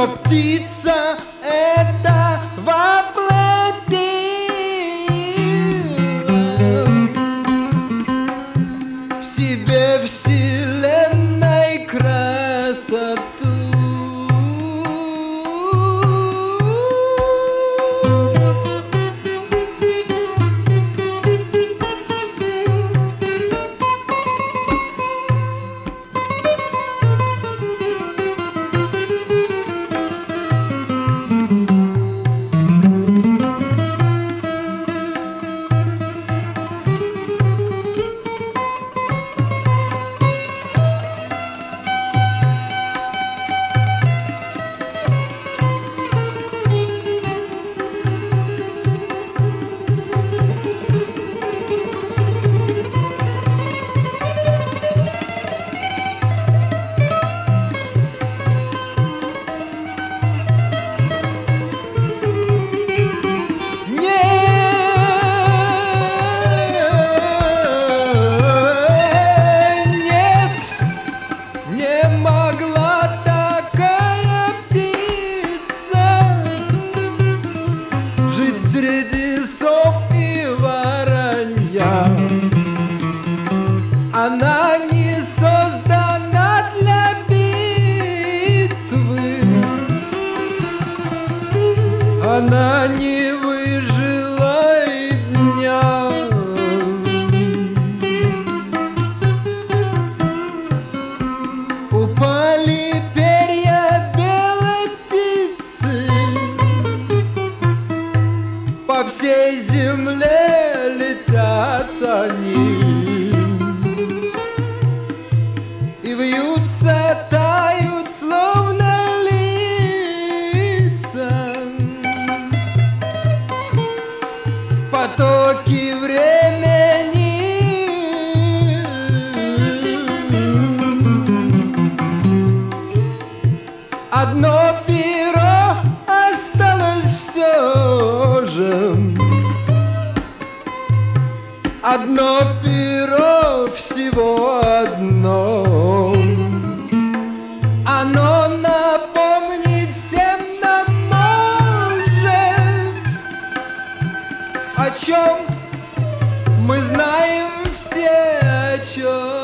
что птица это воплотила в себе вселенной красоту. Среди сов и воронья она не создана для битвы, она не выжила и дня. Упали перья белой птицы, по всей земле летят они и вьются, тают, словно лица в потоке времени. Одно перо осталось все же, одно перо, всего одно. Оно напомнить всем нам может, о чем мы знаем все, о чем.